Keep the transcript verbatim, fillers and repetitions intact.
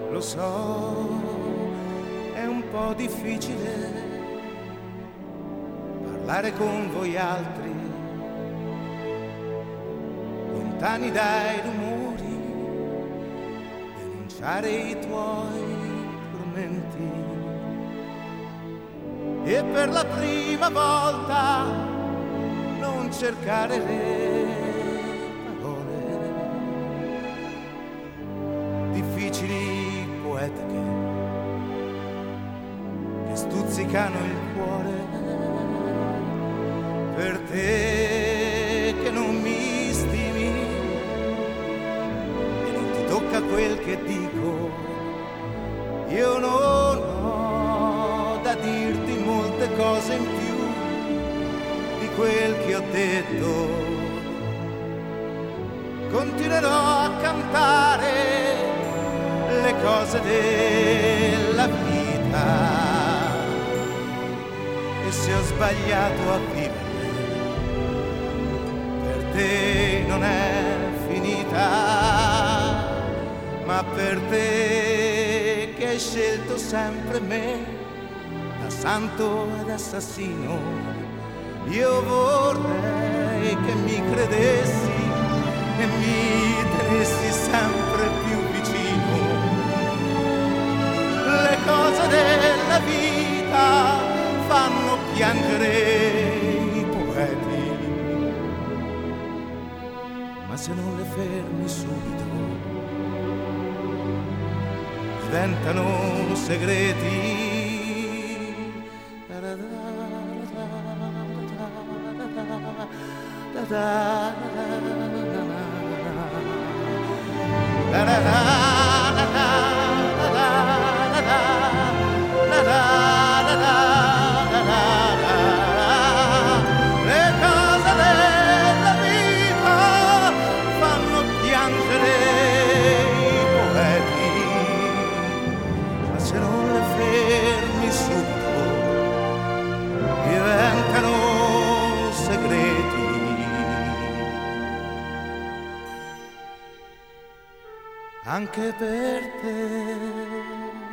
Lo so, è un po' difficile parlare con voi altri, lontani dai rumori, denunciare i tuoi tormenti. E per la prima volta non cercare le parole difficili, poetiche, che stuzzicano il cuore. Per te che non mi stimi e non ti tocca quel che dico, io non ho da dirti molte cose in più di quel che ho detto. Continuerò a cantare le cose della vita, e se ho sbagliato a vivere, per te non è finita, ma per te che hai scelto sempre me, da santo ed assassino, io vorrei che mi credessi e mi tenessi sempre più vicino. Le cose della vita fanno piangere i poeti, ma se non le fermi subito diventano segreti. Le cose della vita fanno piangere i poeti, ma se non le fermi subito diventano segreti. Anche per te.